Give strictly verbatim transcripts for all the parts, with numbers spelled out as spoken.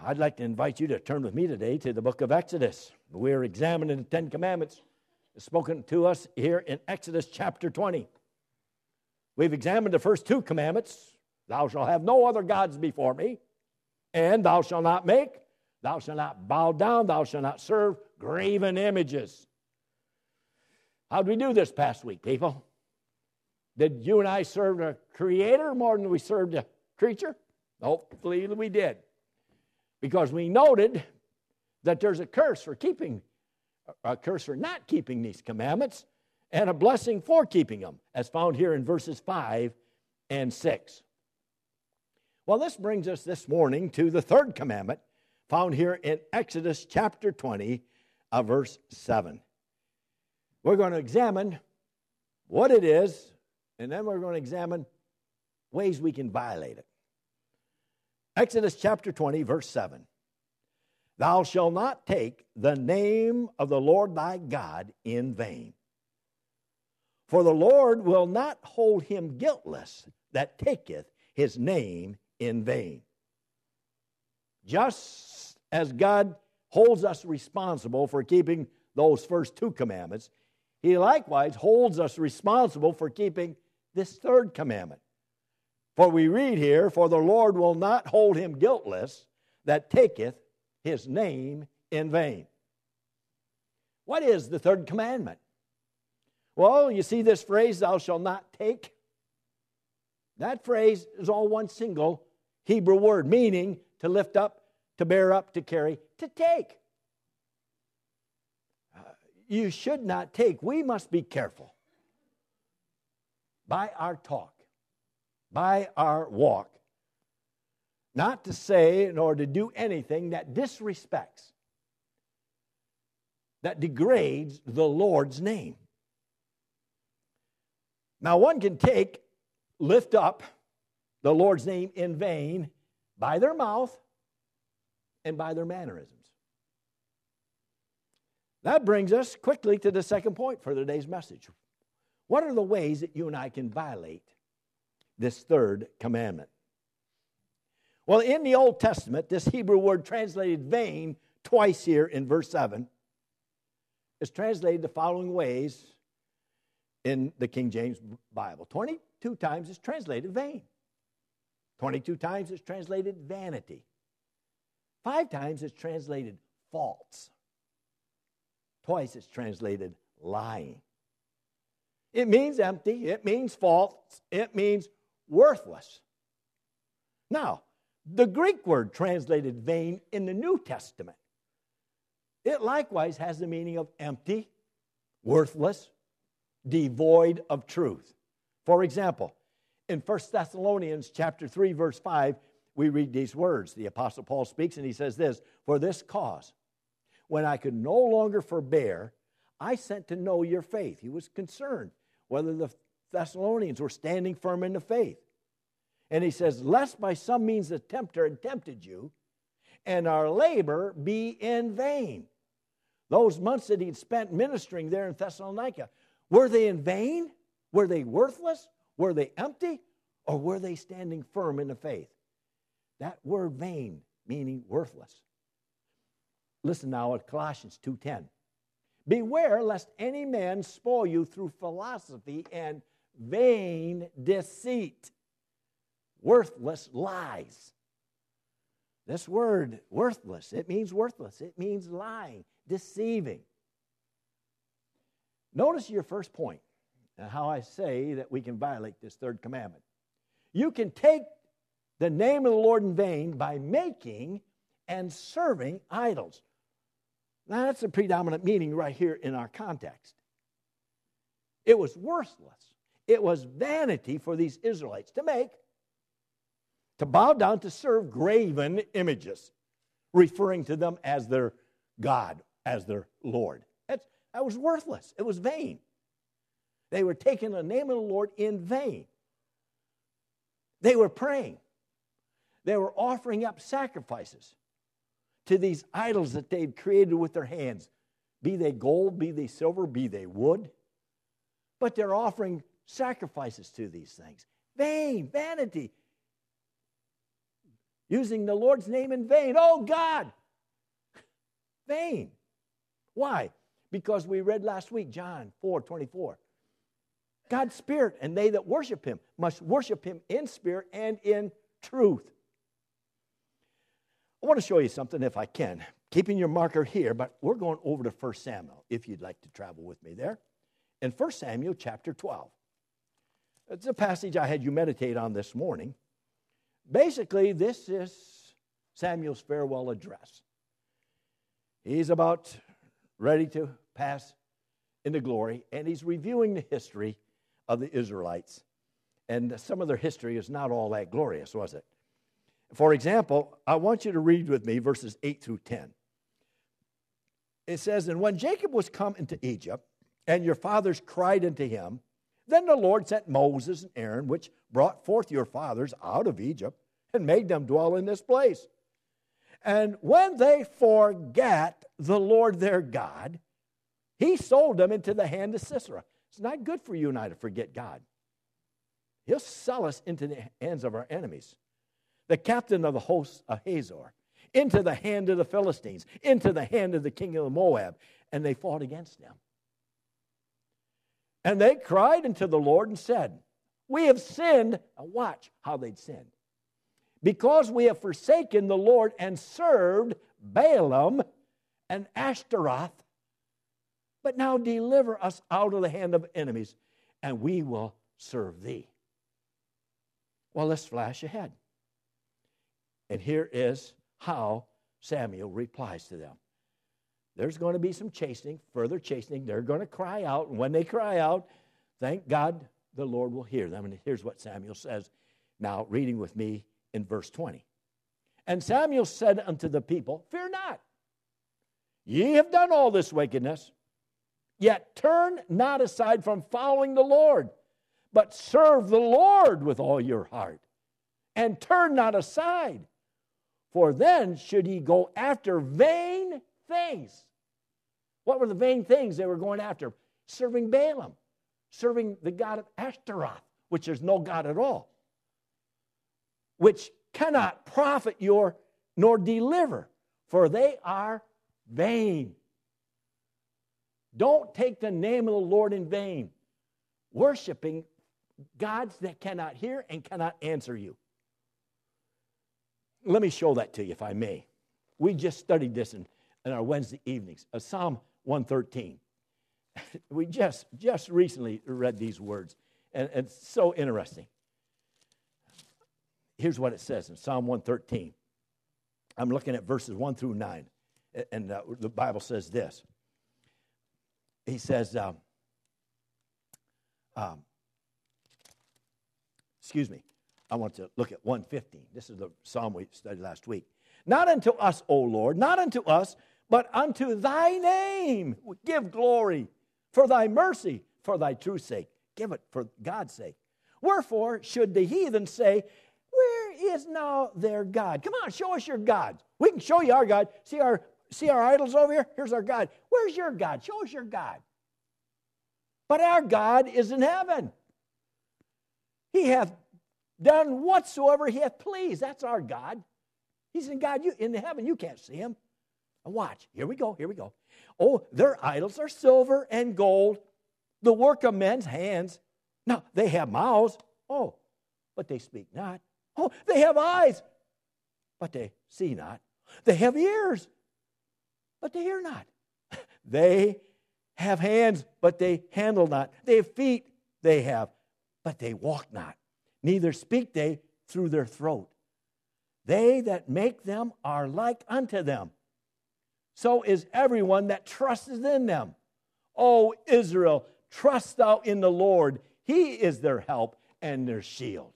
I'd like to invite you to turn with me today to the book of Exodus. We're examining the Ten Commandments spoken to us here in Exodus chapter twenty. We've examined the first two commandments. Thou shalt have no other gods before me, and thou shalt not make, thou shalt not bow down, thou shalt not serve graven images. How did we do this past week, people? Did you and I serve the Creator more than we served the creature? Hopefully we did. Because we noted that there's a curse for keeping, a curse for not keeping these commandments, and a blessing for keeping them, as found here in verses five and six. Well, this brings us this morning to the third commandment, found here in Exodus chapter twenty, uh, verse seven. We're going to examine what it is, and then we're going to examine ways we can violate it. Exodus chapter twenty, verse seven. Thou shalt not take the name of the Lord thy God in vain. For the Lord will not hold him guiltless that taketh his name in vain. Just as God holds us responsible for keeping those first two commandments, he likewise holds us responsible for keeping this third commandment. For we read here, for the Lord will not hold him guiltless that taketh his name in vain. What is the third commandment? Well, you see this phrase, thou shalt not take. That phrase is all one single Hebrew word, meaning to lift up, to bear up, to carry, to take. Uh, you should not take. We must be careful by our talk, by our walk, not to say nor to do anything that disrespects, that degrades the Lord's name. Now, one can take, lift up the Lord's name in vain by their mouth and by their mannerisms. That brings us quickly to the second point for today's message. What are the ways that you and I can violate this third commandment? Well, in the Old Testament, this Hebrew word translated vain twice here in verse seven is translated the following ways in the King James Bible. twenty-two times it's translated vain. twenty-two times it's translated vanity. Five times it's translated false. Twice it's translated lying. It means empty. It means false. It means worthless. Now, the Greek word translated vain in the New Testament, it likewise has the meaning of empty, worthless, devoid of truth. For example, in First Thessalonians chapter three, verse five, we read these words. The Apostle Paul speaks and he says this, for this cause, when I could no longer forbear, I sent to know your faith. He was concerned whether the Thessalonians were standing firm in the faith. And he says, lest by some means the tempter had tempted you, and our labor be in vain. Those months that he'd spent ministering there in Thessalonica, were they in vain? Were they worthless? Were they empty? Or were they standing firm in the faith? That word vain, meaning worthless. Listen now at Colossians two ten. Beware lest any man spoil you through philosophy and vain deceit. Worthless lies. This word, worthless, it means worthless. It means lying, deceiving. Notice your first point and how I say that we can violate this third commandment. You can take the name of the Lord in vain by making and serving idols. Now, that's the predominant meaning right here in our context. It was worthless. It was vanity for these Israelites to make, to bow down, to serve graven images, referring to them as their God, as their Lord. That's, that was worthless. It was vain. They were taking the name of the Lord in vain. They were praying. They were offering up sacrifices to these idols that they'd created with their hands, be they gold, be they silver, be they wood. But they're offering sacrifices to these things. Vain, vanity. using the Lord's name in vain. Oh, God! Vain. Why? Because we read last week, John four twenty-four. God's Spirit, and they that worship Him must worship Him in spirit and in truth. I want to show you something if I can. Keeping your marker here, but we're going over to First Samuel, if you'd like to travel with me there. In First Samuel chapter twelve. It's a passage I had you meditate on this morning. Basically, this is Samuel's farewell address. He's about ready to pass into glory, and he's reviewing the history of the Israelites. And some of their history is not all that glorious, was it? For example, I want you to read with me verses eight through ten. It says, "And when Jacob was come into Egypt, and your fathers cried unto him, then the Lord sent Moses and Aaron, which brought forth your fathers out of Egypt, and made them dwell in this place. And when they forgat the Lord their God, He sold them into the hand of Sisera." It's not good for you and I to forget God. He'll sell us into the hands of our enemies. "The captain of the hosts of Hazor, into the hand of the Philistines, into the hand of the king of Moab, and they fought against them. And they cried unto the Lord and said, We have sinned." Now watch how they'd sinned. "Because we have forsaken the Lord and served Balaam and Ashtaroth. But now deliver us out of the hand of enemies, and we will serve thee." Well, let's flash ahead. And here is how Samuel replies to them. There's going to be some chastening, further chastening. They're going to cry out. And when they cry out, thank God the Lord will hear them. And here's what Samuel says. Now, reading with me in verse twenty. "And Samuel said unto the people, Fear not. Ye have done all this wickedness. Yet turn not aside from following the Lord, but serve the Lord with all your heart. And turn not aside. For then should ye go after vain things." What were the vain things they were going after? Serving Balaam, serving the god of Ashtaroth, which is no god at all, which cannot profit you nor deliver, for they are vain. Don't take the name of the Lord in vain, worshiping gods that cannot hear and cannot answer you. Let me show that to you, if I may. We just studied this in, in our Wednesday evenings, uh, Psalm one thirteen. We just, just recently read these words, and, and it's so interesting. Here's what it says in Psalm one thirteen. I'm looking at verses one through nine, and uh, the Bible says this. He says, um, um, excuse me, I want to look at one fifteen. This is the psalm we studied last week. "Not unto us, O Lord, not unto us, but unto thy name give glory, for thy mercy, for thy truth's sake." Give it for God's sake. "Wherefore should the heathen say, Where is now their God?" Come on, show us your God. We can show you our God. See our, see our idols over here? Here's our God. Where's your God? Show us your God. But our God is in heaven. He hath done whatsoever he hath pleased. That's our God. He's in God. You in heaven. You can't see him. And watch. Here we go. Here we go. "Oh, their idols are silver and gold, the work of men's hands. Now, they have mouths. Oh, but they speak not. Oh, they have eyes, but they see not. They have ears, but they hear not. They have hands, but they handle not. They have feet, they have, but they walk not. Neither speak they through their throat. They that make them are like unto them. So is everyone that trusteth in them. O Israel, trust thou in the Lord. He is their help and their shield."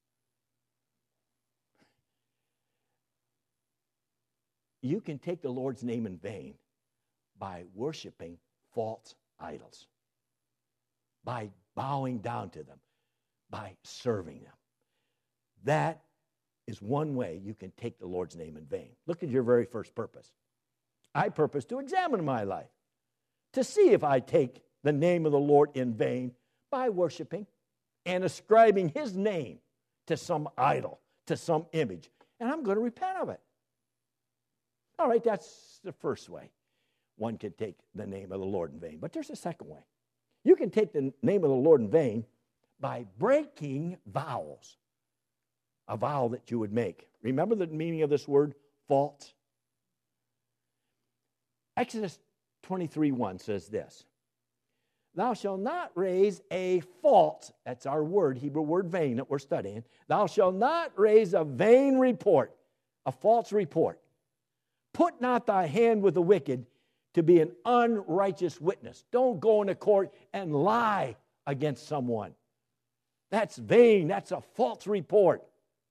You can take the Lord's name in vain by worshiping false idols, by bowing down to them, by serving them. That is one way you can take the Lord's name in vain. Look at your very first purpose. I purpose to examine my life, to see if I take the name of the Lord in vain by worshiping and ascribing his name to some idol, to some image. and I'm going to repent of it. All right, that's the first way one can take the name of the Lord in vain. But there's a second way. You can take the name of the Lord in vain by breaking vows, a vow that you would make. Remember the meaning of this word, false? Exodus twenty-three one says this, thou shalt not raise a false, that's our word, Hebrew word vain that we're studying. Thou shalt not raise a vain report, a false report. Put not thy hand with the wicked to be an unrighteous witness. Don't go into court and lie against someone. That's vain. That's a false report.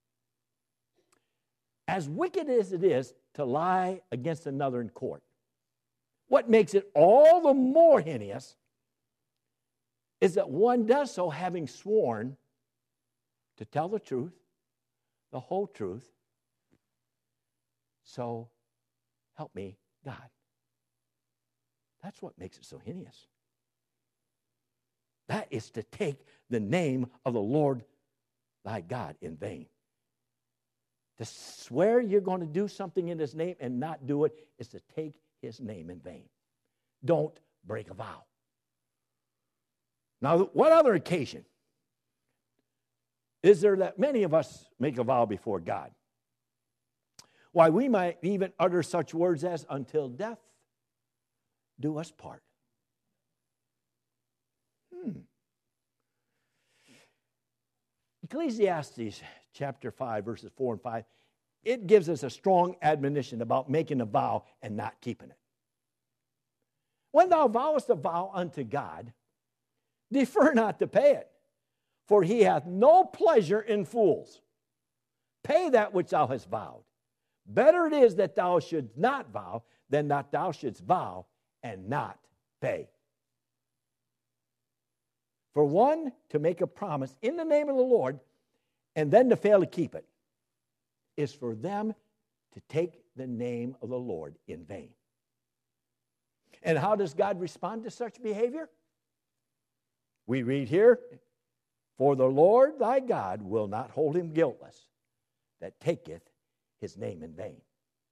As wicked as it is to lie against another in court, what makes it all the more heinous is that one does so having sworn to tell the truth, the whole truth. So help me, God. That's what makes it so heinous. That is to take the name of the Lord thy God in vain. To swear you're going to do something in his name and not do it is to take his name in vain. Don't break a vow. Now, what other occasion is there that many of us make a vow before God? Why, we might even utter such words as, until death do us part. Hmm. Ecclesiastes chapter five, verses four and five, it gives us a strong admonition about making a vow and not keeping it. When thou vowest a vow unto God, defer not to pay it, for he hath no pleasure in fools. Pay that which thou hast vowed. Better it is that thou shouldst not vow than that thou shouldst vow and not pay. For one to make a promise in the name of the Lord and then to fail to keep it is for them to take the name of the Lord in vain. And how does God respond to such behavior? We read here, for the Lord thy God will not hold him guiltless that taketh his name in vain.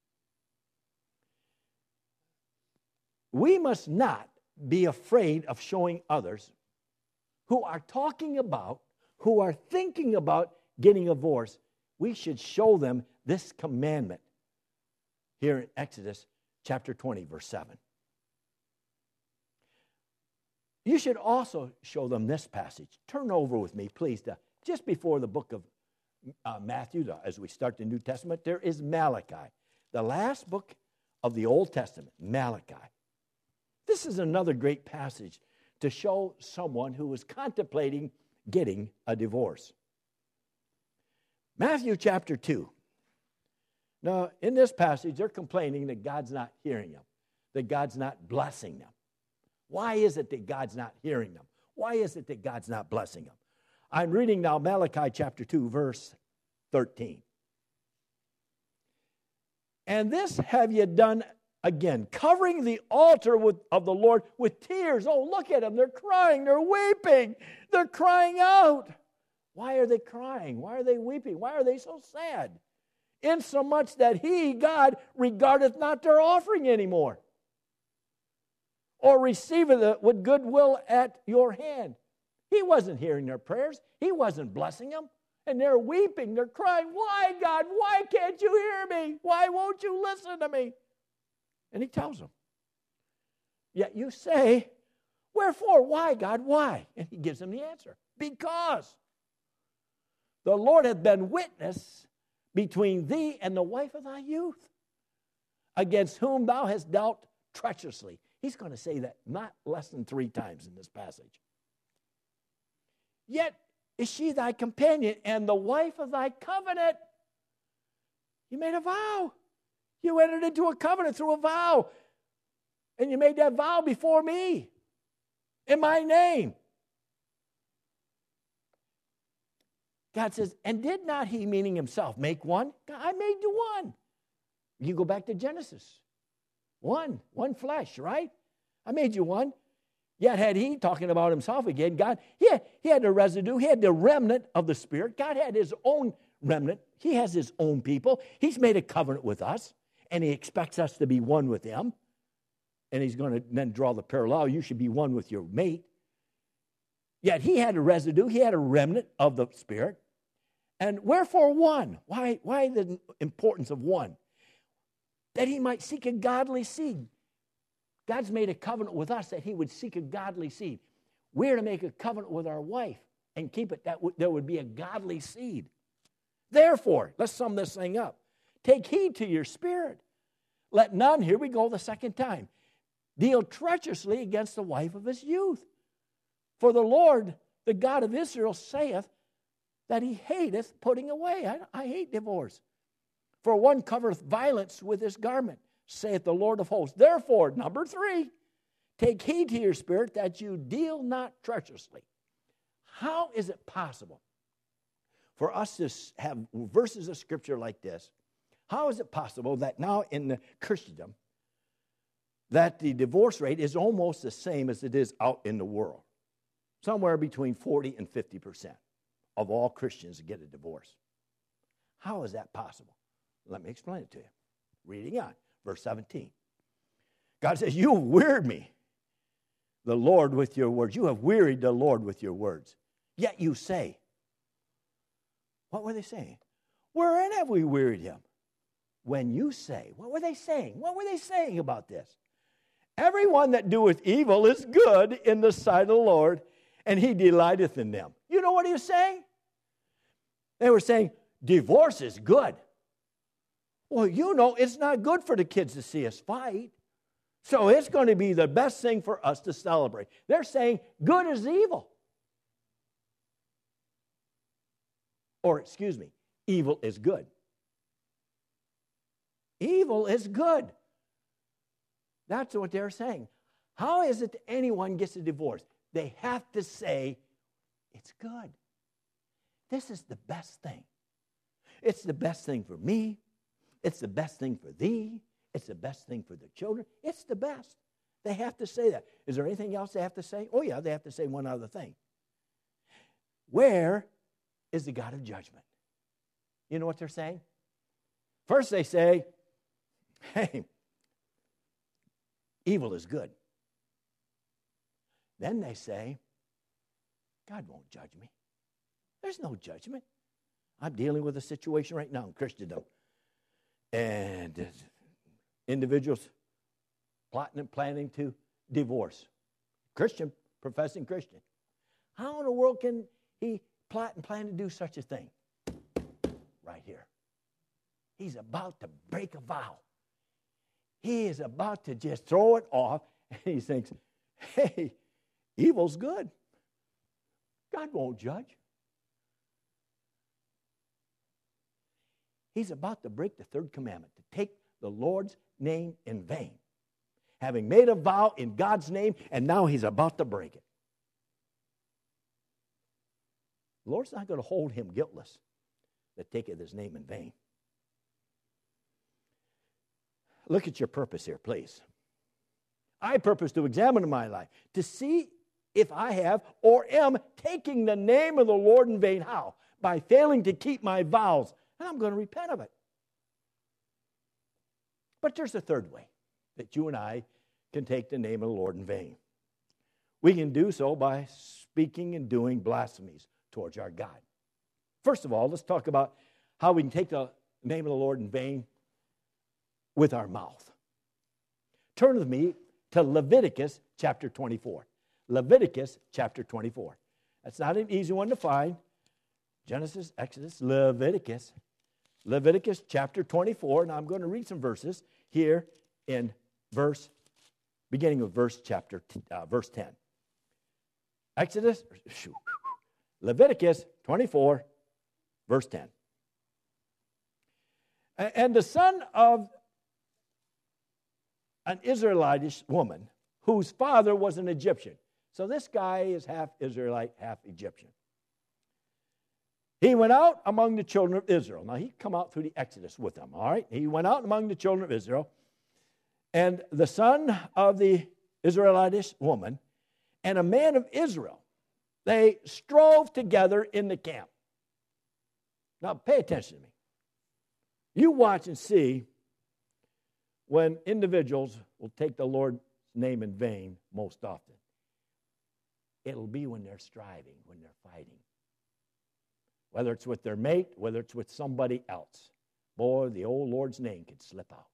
We must not be afraid of showing others who are talking about, who are thinking about getting a divorce. We should show them this commandment here in Exodus chapter twenty, verse seven. You should also show them this passage. Turn over with me, please, to just before the book of uh, Matthew, as we start the New Testament, there is Malachi, the last book of the Old Testament, Malachi. This is another great passage to show someone who is contemplating getting a divorce. Matthew chapter two. Now, in this passage, they're complaining that God's not hearing them, that God's not blessing them. Why is it that God's not hearing them? Why is it that God's not blessing them? I'm reading now Malachi chapter two, verse thirteen. And this have ye done again, covering the altar with, of the Lord with tears. Oh, look at them. They're crying. They're weeping. They're crying out. Why are they crying? Why are they weeping? Why are they so sad? Insomuch that he, God, regardeth not their offering anymore, or receiveth it with goodwill at your hand. He wasn't hearing their prayers. He wasn't blessing them. And they're weeping. They're crying, why, God? Why can't you hear me? Why won't you listen to me? And he tells them. Yet you say, wherefore? Why, God? Why? And he gives them the answer. Because the Lord hath been witness between thee and the wife of thy youth, against whom thou hast dealt treacherously. He's going to say that not less than three times in this passage. Yet is she thy companion and the wife of thy covenant. You made a vow. You entered into a covenant through a vow. And you made that vow before me, in my name. God says, and did not he, meaning himself, make one? God, I made you one. You go back to Genesis. One, one flesh, right? I made you one. Yet had he, talking about himself again, God, he had, he had the residue, he had the remnant of the Spirit. God had his own remnant. He has his own people. He's made a covenant with us, and he expects us to be one with him. And he's going to then draw the parallel. You should be one with your mate. Yet he had a residue. He had a remnant of the Spirit. And wherefore one? Why, why the importance of one? That he might seek a godly seed. God's made a covenant with us that he would seek a godly seed. We're to make a covenant with our wife and keep it that w- there would be a godly seed. Therefore, let's sum this thing up. Take heed to your spirit. Let none, here we go the second time, deal treacherously against the wife of his youth. For the Lord, the God of Israel, saith that he hateth putting away. I, I hate divorce. For one covereth violence with his garment, saith the Lord of hosts. Therefore, number three, take heed to your spirit that you deal not treacherously. How is it possible for us to have verses of Scripture like this? How is it possible that now in the Christendom that the divorce rate is almost the same as it is out in the world? Somewhere between forty and fifty percent of all Christians get a divorce. How is that possible? Let me explain it to you. Reading on, verse seventeen. God says, you have wearied me, the Lord, with your words. You have wearied the Lord with your words. Yet you say. What were they saying? Wherein have we wearied him? When you say. What were they saying? What were they saying about this? Everyone that doeth evil is good in the sight of the Lord, and he delighteth in them. You know what he was saying? They were saying, divorce is good. Well, you know, it's not good for the kids to see us fight. So it's going to be the best thing for us to celebrate. They're saying good is evil. Or, excuse me, evil is good. Evil is good. That's what they're saying. How is it that anyone gets a divorce? They have to say, it's good. This is the best thing. It's the best thing for me. It's the best thing for thee. It's the best thing for the children. It's the best. They have to say that. Is there anything else they have to say? Oh, yeah, they have to say one other thing. Where is the God of judgment? You know what they're saying? First they say, hey, evil is good. Then they say, God won't judge me. There's no judgment. I'm dealing with a situation right now in Christendom. And individuals plotting and planning to divorce. Christian, professing Christian. How in the world can he plot and plan to do such a thing? Right here. He's about to break a vow. He is about to just throw it off, and he thinks, hey, evil's good. God won't judge. He's about to break the third commandment, to take the Lord's name in vain. Having made a vow in God's name, and now he's about to break it. The Lord's not going to hold him guiltless that taketh his name in vain. Look at your purpose here, please. I purpose to examine my life, to see if I have or am taking the name of the Lord in vain. How? By failing to keep my vows. And I'm going to repent of it. But there's a third way that you and I can take the name of the Lord in vain. We can do so by speaking and doing blasphemies towards our God. First of all, let's talk about how we can take the name of the Lord in vain with our mouth. Turn with me to Leviticus chapter twenty-four. Leviticus chapter twenty-four. That's not an easy one to find. Genesis, Exodus, Leviticus. Leviticus chapter twenty-four. Now I'm going to read some verses here in verse, beginning with verse chapter, uh, verse ten. Exodus, Leviticus twenty-four, verse ten. And the son of an Israelitish woman whose father was an Egyptian. So this guy is half Israelite, half Egyptian. He went out among the children of Israel. Now, he'd come out through the Exodus with them, all right? He went out among the children of Israel, and the son of the Israelitish woman and a man of Israel, they strove together in the camp. Now, pay attention to me. You watch and see when individuals will take the Lord's name in vain most often. It'll be when they're striving, when they're fighting. Whether it's with their mate, whether it's with somebody else. Boy, the old Lord's name can slip out.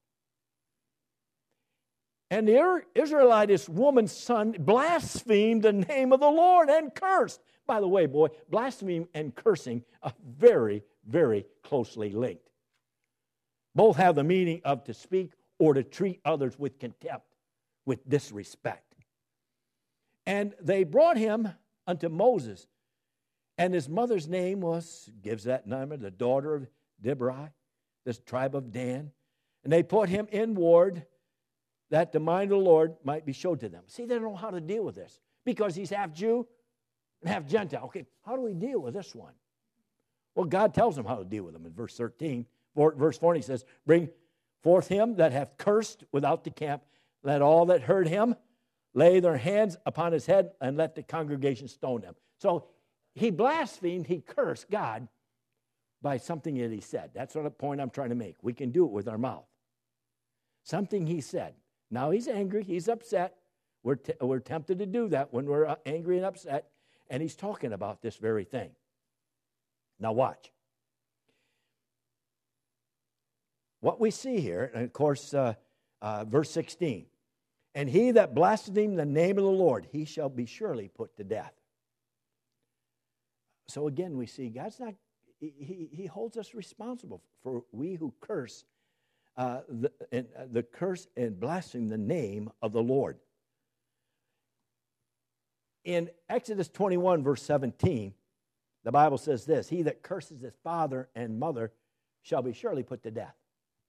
And the Israelitish woman's son blasphemed the name of the Lord and cursed. By the way, boy, blasphemy and cursing are very, very closely linked. Both have the meaning of to speak or to treat others with contempt, with disrespect. And they brought him unto Moses, and his mother's name was, gives that number, the daughter of Deborah, this tribe of Dan. And they put him in ward that the mind of the Lord might be showed to them. See, they don't know how to deal with this because he's half Jew and half Gentile. Okay, how do we deal with this one? Well, God tells them how to deal with them in verse thirteen. Verse fourteen says, bring forth him that hath cursed without the camp. Let all that heard him lay their hands upon his head and let the congregation stone him. So he blasphemed, he cursed God by something that he said. That's what the point I'm trying to make. We can do it with our mouth. Something he said. Now he's angry, he's upset. We're, t- we're tempted to do that when we're angry and upset. And he's talking about this very thing. Now watch. What we see here, and of course, uh, uh, verse sixteen. And he that blasphemed the name of the Lord, he shall be surely put to death. So again, we see God's not, he, he holds us responsible for we who curse, uh, the, and, uh, the curse and blaspheme the name of the Lord. In Exodus twenty-one, verse seventeen, the Bible says this, he that curses his father and mother shall be surely put to death.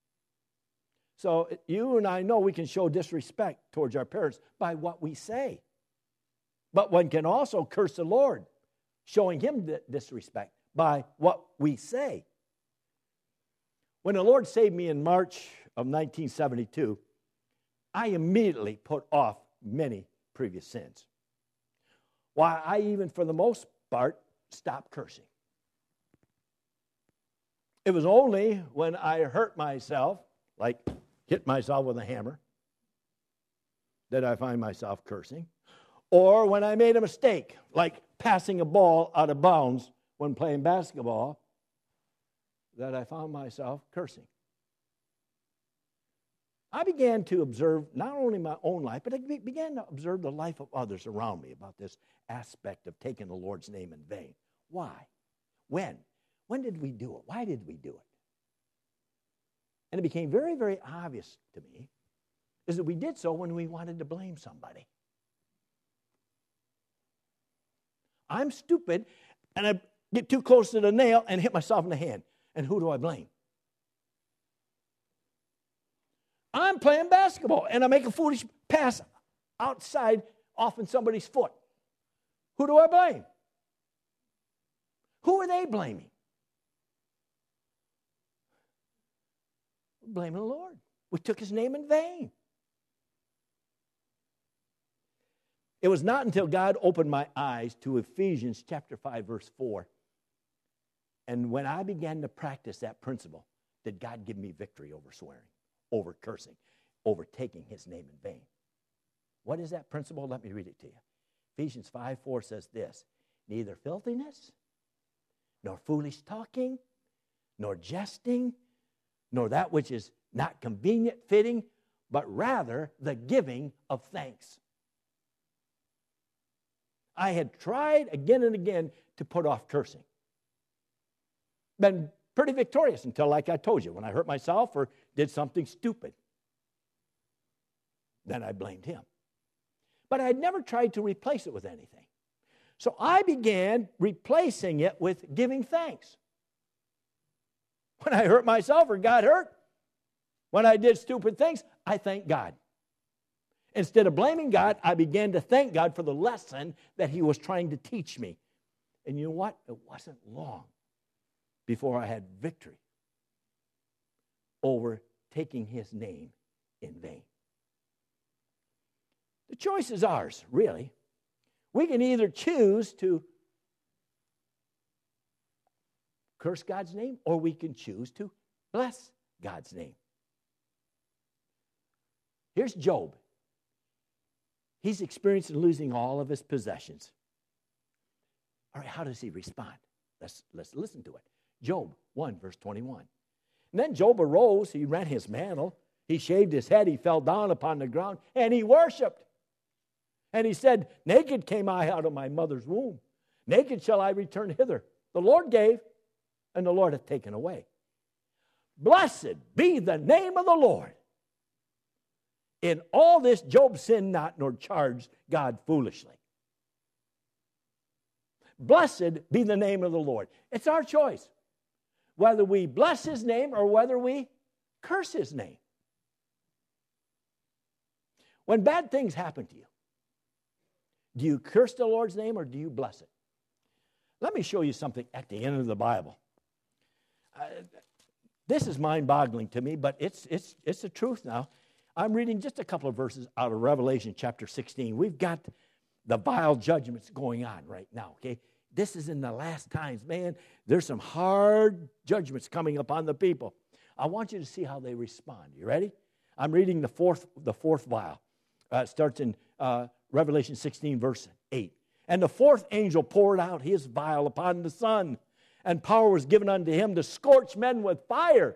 So you and I know we can show disrespect towards our parents by what we say. But one can also curse the Lord, showing him disrespect by what we say. When the Lord saved me in March of nineteen seventy-two, I immediately put off many previous sins. Why, I even, for the most part, stopped cursing. It was only when I hurt myself, like hit myself with a hammer, that I find myself cursing. Or when I made a mistake, like passing a ball out of bounds when playing basketball, that I found myself cursing. I began to observe not only my own life, but I began to observe the life of others around me about this aspect of taking the Lord's name in vain. Why? When? When did we do it? Why did we do it? And it became very, very obvious to me is that we did so when we wanted to blame somebody. I'm stupid, and I get too close to the nail and hit myself in the hand. And who do I blame? I'm playing basketball, and I make a foolish pass outside off in somebody's foot. Who do I blame? Who are they blaming? Blaming the Lord. We took his name in vain. It was not until God opened my eyes to Ephesians chapter five, verse four, and when I began to practice that principle, did God give me victory over swearing, over cursing, over taking his name in vain. What is that principle? Let me read it to you. Ephesians five, four says this, neither filthiness, nor foolish talking, nor jesting, nor that which is not convenient, fitting, but rather the giving of thanks. I had tried again and again to put off cursing. Been pretty victorious until, like I told you, when I hurt myself or did something stupid. Then I blamed him. But I had never tried to replace it with anything. So I began replacing it with giving thanks. When I hurt myself or got hurt, when I did stupid things, I thank God. Instead of blaming God, I began to thank God for the lesson that he was trying to teach me. And you know what? It wasn't long before I had victory over taking his name in vain. The choice is ours, really. We can either choose to curse God's name, or we can choose to bless God's name. Here's Job. He's experiencing losing all of his possessions. All right, how does he respond? Let's, let's listen to it. Job one, verse twenty-one. And then Job arose, he rent his mantle, he shaved his head, he fell down upon the ground, and he worshiped. And he said, naked came I out of my mother's womb. Naked shall I return hither. The Lord gave, and the Lord hath taken away. Blessed be the name of the Lord. In all this, Job sinned not, nor charged God foolishly. Blessed be the name of the Lord. It's our choice, whether we bless his name or whether we curse his name. When bad things happen to you, do you curse the Lord's name or do you bless it? Let me show you something at the end of the Bible. Uh, this is mind-boggling to me, but it's, it's, it's the truth now. I'm reading just a couple of verses out of Revelation chapter sixteen. We've got the vile judgments going on right now, okay? This is in the last times. Man, there's some hard judgments coming upon the people. I want you to see how they respond. You ready? I'm reading the fourth, the fourth vial. Uh, it starts in uh, Revelation sixteen, verse eight. And the fourth angel poured out his vial upon the sun, and power was given unto him to scorch men with fire.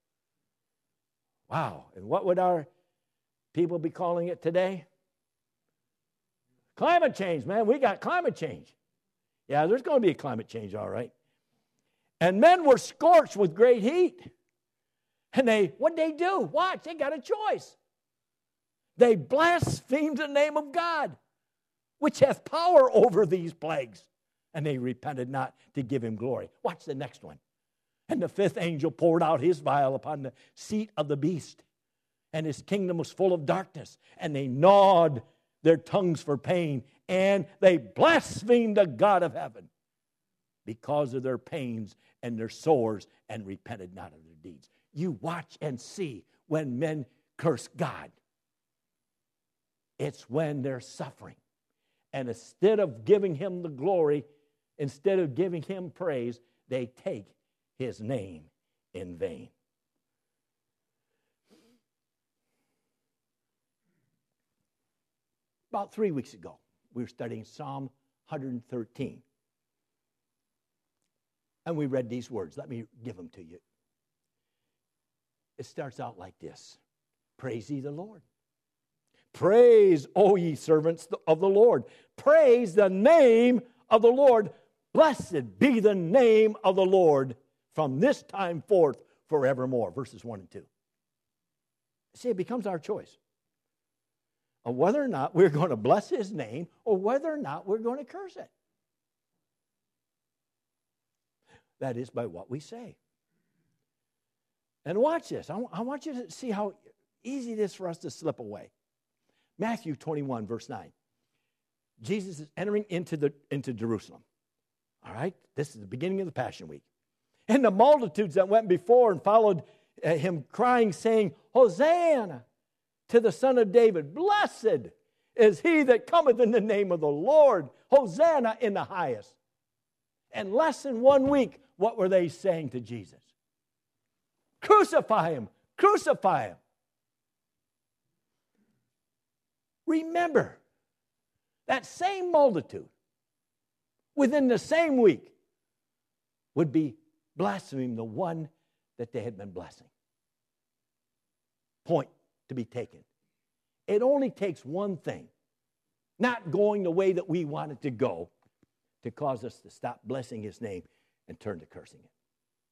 Wow. And what would our people be calling it today? Climate change, man. We got climate change. Yeah, there's going to be a climate change, all right. And men were scorched with great heat. And they, what'd they do? Watch, they got a choice. They blasphemed the name of God, which hath power over these plagues. And they repented not to give him glory. Watch the next one. And the fifth angel poured out his vial upon the seat of the beast. And his kingdom was full of darkness. And they gnawed their tongues for pain. And they blasphemed the God of heaven because of their pains and their sores, and repented not of their deeds. You watch and see when men curse God. It's when they're suffering. And instead of giving him the glory, instead of giving him praise, they take his name in vain. About three weeks ago, we were studying Psalm one thirteen. And we read these words. Let me give them to you. It starts out like this. Praise ye the Lord. Praise, O ye servants of the Lord. Praise the name of the Lord. Blessed be the name of the Lord from this time forth forevermore. Verses one and two. See, it becomes our choice of whether or not we're going to bless his name or whether or not we're going to curse it. That is by what we say. And watch this. I, w- I want you to see how easy it is for us to slip away. Matthew twenty-one, verse nine. Jesus is entering into, the, into Jerusalem. All right? This is the beginning of the Passion Week. And the multitudes that went before and followed uh, him crying, saying, Hosanna to the Son of David. Blessed is he that cometh in the name of the Lord. Hosanna in the highest. And less than one week, what were they saying to Jesus? Crucify him! Crucify him! Remember, that same multitude, within the same week, would be blaspheming the one that they had been blessing. Point to be taken. It only takes one thing, not going the way that we want it to go, to cause us to stop blessing his name and turn to cursing it.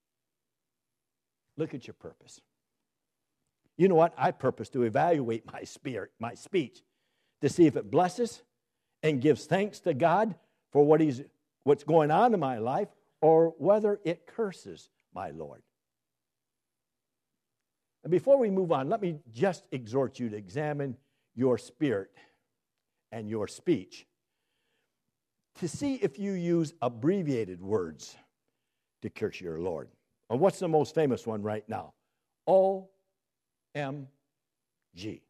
Look at your purpose. You know what? I purpose to evaluate my spirit, my speech, to see if it blesses and gives thanks to God for what he's, what's going on in my life, or whether it curses my Lord. And before we move on, let me just exhort you to examine your spirit and your speech to see if you use abbreviated words to curse your Lord. Or what's the most famous one right now? O M G.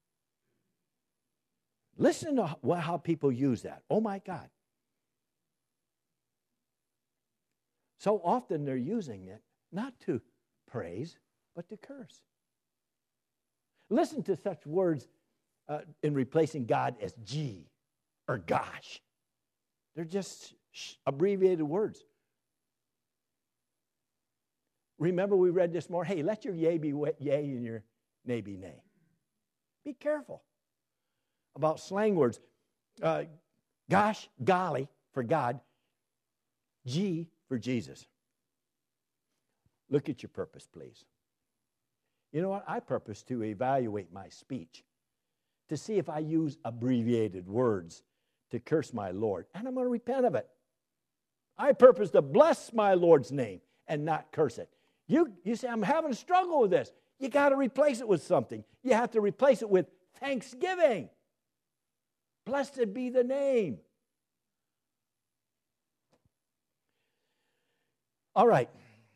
Listen to how people use that. Oh my God. So often they're using it not to praise, but to curse. Listen to such words uh, in replacing God as gee or gosh. They're just sh- abbreviated words. Remember we read this morning, hey, let your yea be yea and your nay be nay. Be careful about slang words. Uh, gosh, golly for God, gee for Jesus. Look at your purpose, please. You know what? I purpose to evaluate my speech to see if I use abbreviated words to curse my Lord, and I'm going to repent of it. I purpose to bless my Lord's name and not curse it. You, you say, I'm having a struggle with this. You got to replace it with something. You have to replace it with thanksgiving. Blessed be the name. All right.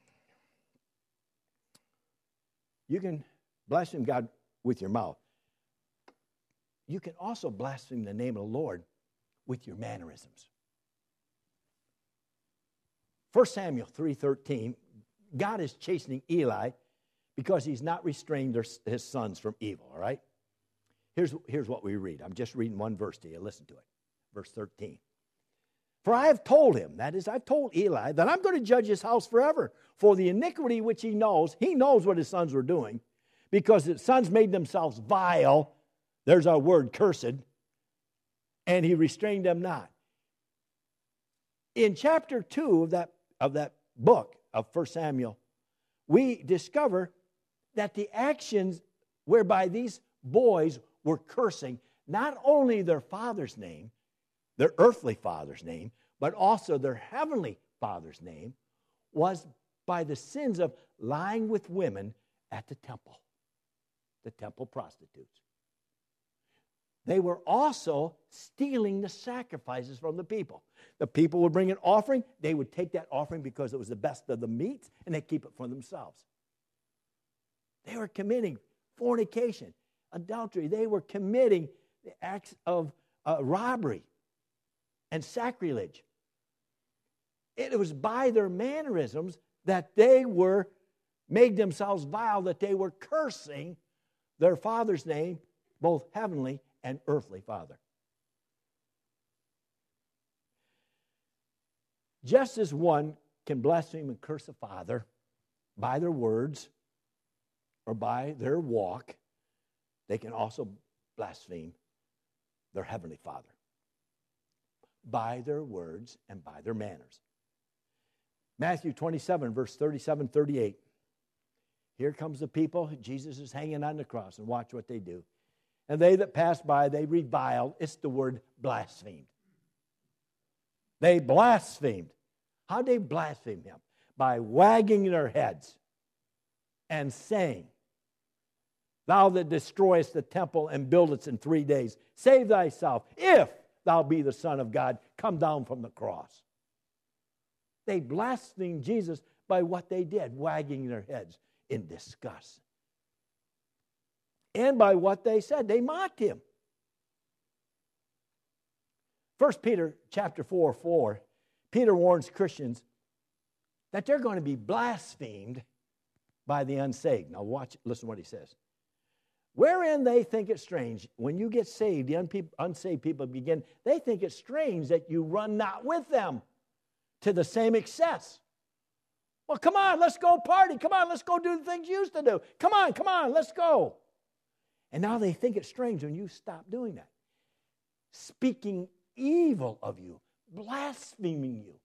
You can blaspheme God with your mouth. You can also blaspheme the name of the Lord with your mannerisms. First Samuel three thirteen, God is chastening Eli because he's not restrained their, his sons from evil, all right? Here's, here's what we read. I'm just reading one verse to you. Listen to it. Verse thirteen. For I have told him, that is, I've told Eli, that I'm going to judge his house forever for the iniquity which he knows. He knows what his sons were doing because his sons made themselves vile. There's our word, cursed. And he restrained them not. In chapter two of that, of that book of First Samuel, we discover that the actions whereby these boys were cursing not only their father's name, their earthly father's name, but also their heavenly father's name, was by the sins of lying with women at the temple, the temple prostitutes. They were also stealing the sacrifices from the people. The people would bring an offering. They would take that offering because it was the best of the meat, and they'd keep it for themselves. They were committing fornication, adultery. They were committing the acts of uh, robbery and sacrilege. It was by their mannerisms that they were made themselves vile, that they were cursing their father's name, both heavenly and earthly father. Just as one can blaspheme and curse a father by their words or by their walk, they can also blaspheme their heavenly Father by their words and by their manners. Matthew twenty-seven, verse thirty-seven, thirty-eight. Here comes the people. Jesus is hanging on the cross, and watch what they do. And they that passed by, they reviled. It's the word blasphemed. They blasphemed. How'd they blaspheme him? By wagging their heads and saying, Thou that destroyest the temple and buildest in three days, save thyself. If thou be the Son of God, come down from the cross. They blasphemed Jesus by what they did, wagging their heads in disgust. And by what they said, they mocked him. First Peter chapter four, four, Peter warns Christians that they're going to be blasphemed by the unsaved. Now watch, listen to what he says. Wherein they think it strange, when you get saved, the unsaved people begin, they think it's strange that you run not with them to the same excess. Well, come on, let's go party. Come on, let's go do the things you used to do. Come on, come on, let's go. And now they think it's strange when you stop doing that. Speaking evil of you, blaspheming you.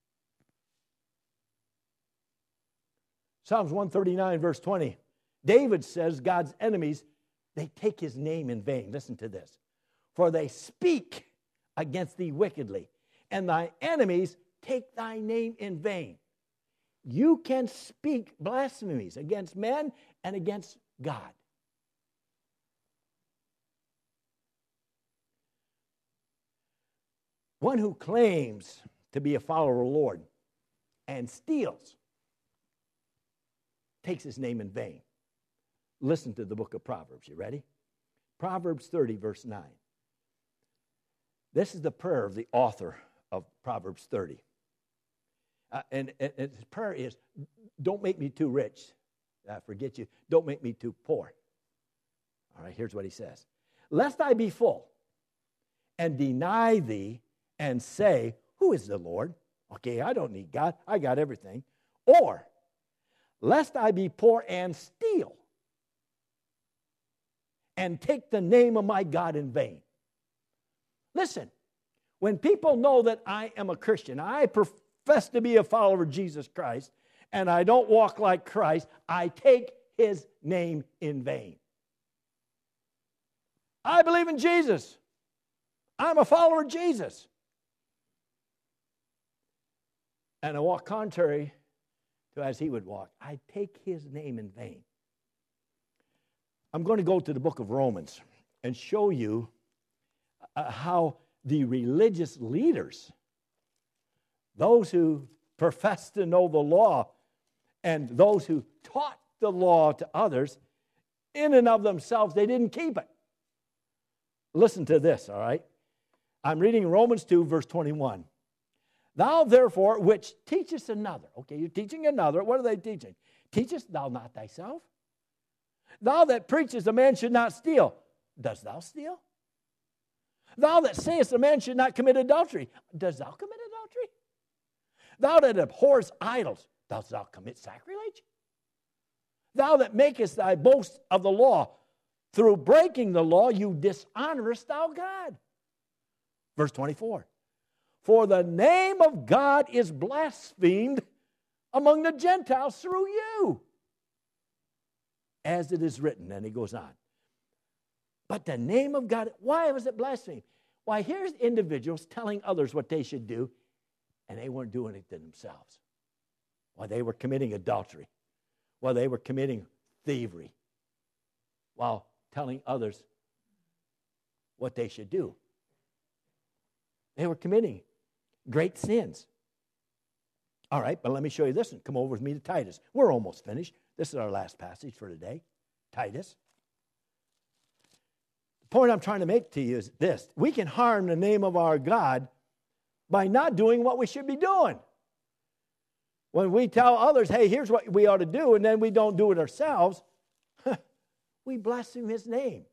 Psalms one thirty-nine, verse twenty. David says God's enemies, they take his name in vain. Listen to this. For they speak against thee wickedly, and thy enemies take thy name in vain. You can speak blasphemies against men and against God. One who claims to be a follower of the Lord and steals takes his name in vain. Listen to the book of Proverbs. You ready? Proverbs thirty, verse nine. This is the prayer of the author of Proverbs thirty. Uh, and, and, and his prayer is, don't make me too rich. I forget you. Don't make me too poor. All right, here's what he says. Lest I be full and deny thee and say, who is the Lord? Okay, I don't need God. I got everything. Or, lest I be poor and steal and take the name of my God in vain. Listen, when people know that I am a Christian, I profess to be a follower of Jesus Christ, and I don't walk like Christ, I take his name in vain. I believe in Jesus. I'm a follower of Jesus. And I walk contrary to as he would walk. I take his name in vain. I'm going to go to the book of Romans and show you uh, how the religious leaders, those who profess to know the law, and those who taught the law to others, in and of themselves, they didn't keep it. Listen to this, all right? I'm reading Romans two, verse twenty-one. Thou therefore, which teachest another. Okay, you're teaching another. What are they teaching? Teachest thou not thyself? Thou that preachest a man should not steal. Dost thou steal? Thou that sayest a man should not commit adultery. Dost thou commit adultery? Thou that abhorrest idols. Dost thou commit sacrilege? Thou that makest thy boast of the law. Through breaking the law, you dishonorest thou God. Verse twenty-four. For the name of God is blasphemed among the Gentiles through you, as it is written. And he goes on. But the name of God, why was it blasphemed? Why, here's individuals telling others what they should do, and they weren't doing it to themselves. While they were committing adultery, while they were committing thievery, while telling others what they should do. They were committing great sins. All right, but let me show you this one. Come over with me to Titus. We're almost finished. This is our last passage for today. Titus. The point I'm trying to make to you is this. We can harm the name of our God by not doing what we should be doing. When we tell others, hey, here's what we ought to do, and then we don't do it ourselves, we blaspheme his name.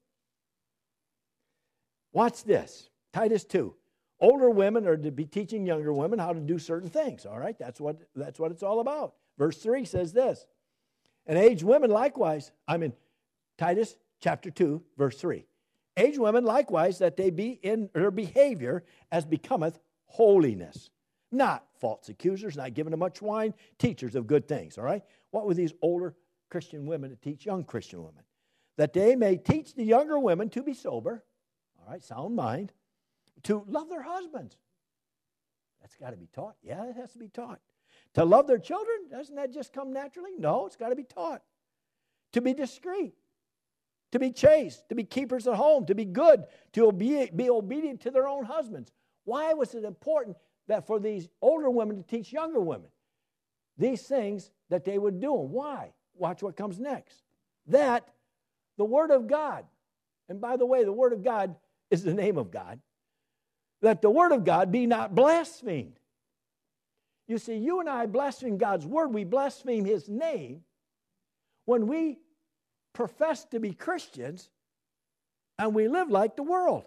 Watch this. Titus two. Older women are to be teaching younger women how to do certain things. All right, that's what, that's what it's all about. Verse three says this. And aged women likewise, I'm in Titus chapter two, verse three. Aged women likewise, that they be in their behavior as becometh holiness. Not false accusers, not giving them much wine, teachers of good things. All right? What were these older Christian women to teach young Christian women? That they may teach the younger women to be sober, all right, sound mind, to love their husbands. That's got to be taught. Yeah, it has to be taught. To love their children, doesn't that just come naturally? No, it's got to be taught. To be discreet, to be chaste, to be keepers at home, to be good, to be, be obedient to their own husbands. Why was it important that for these older women to teach younger women these things that they would do? Why? Watch what comes next. That the Word of God, and by the way, the Word of God is the name of God, that the Word of God be not blasphemed. You see, you and I blaspheme God's Word. We blaspheme His name when we profess to be Christians and we live like the world.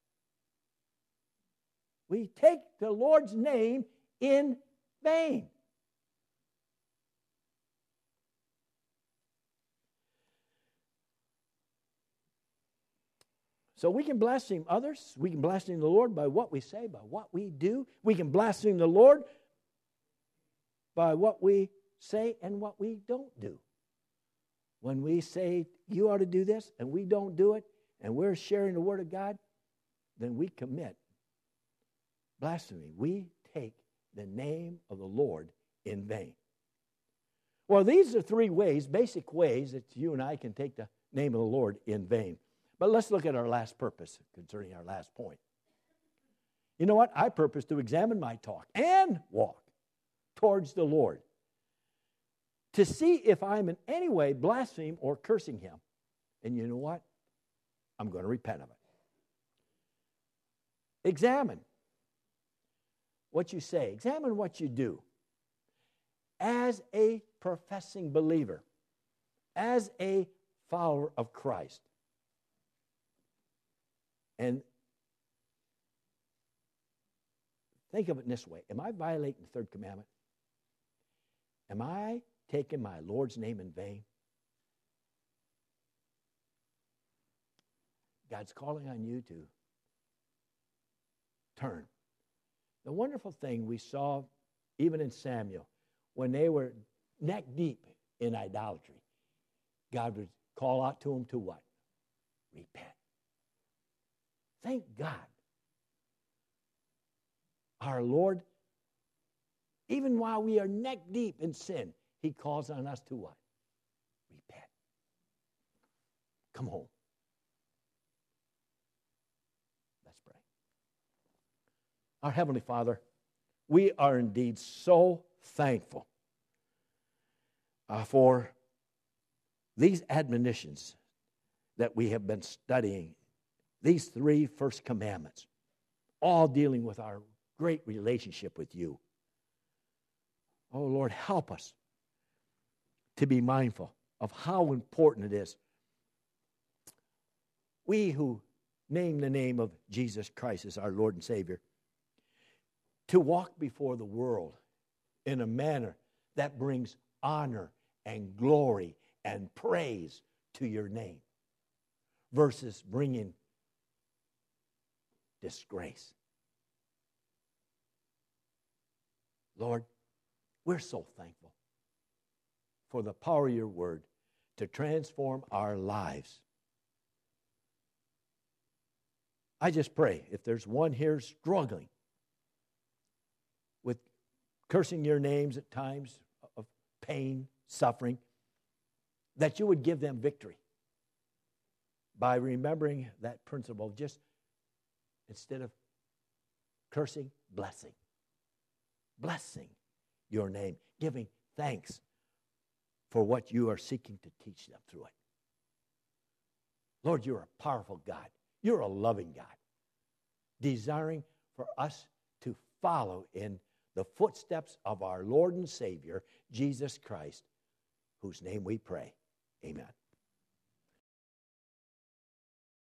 We take the Lord's name in vain. So we can blaspheme others. We can blaspheme the Lord by what we say, by what we do. We can blaspheme the Lord by what we say and what we don't do. When we say, you ought to do this, and we don't do it, and we're sharing the Word of God, then we commit blasphemy. We take the name of the Lord in vain. Well, these are three ways, basic ways, that you and I can take the name of the Lord in vain. But let's look at our last purpose concerning our last point. You know what? I purpose to examine my talk and walk towards the Lord to see if I'm in any way blaspheme or cursing Him. And you know what? I'm going to repent of it. Examine what you say. Examine what you do. as a professing believer, as a follower of Christ. And think of it in this way. Am I violating the third commandment? Am I taking my Lord's name in vain? God's calling on you to turn. The wonderful thing we saw even in Samuel, when they were neck deep in idolatry, God would call out to them to what? Repent. Thank God. Our Lord, even while we are neck deep in sin, He calls on us to what? Repent. Come home. Let's pray. Our Heavenly Father, we are indeed so thankful uh, for these admonitions that we have been studying, these three first commandments, all dealing with our great relationship with you. Oh, Lord, help us to be mindful of how important it is. We who name the name of Jesus Christ as our Lord and Savior, to walk before the world in a manner that brings honor and glory and praise to your name versus bringing disgrace. Lord, we're so thankful for the power of your word to transform our lives. I just pray if there's one here struggling with cursing your names at times of pain, suffering, that you would give them victory by remembering that principle, just instead of cursing, blessing. Blessing your name, giving thanks for what you are seeking to teach them through it. Lord, you're a powerful God. You're a loving God, desiring for us to follow in the footsteps of our Lord and Savior, Jesus Christ, whose name we pray. Amen.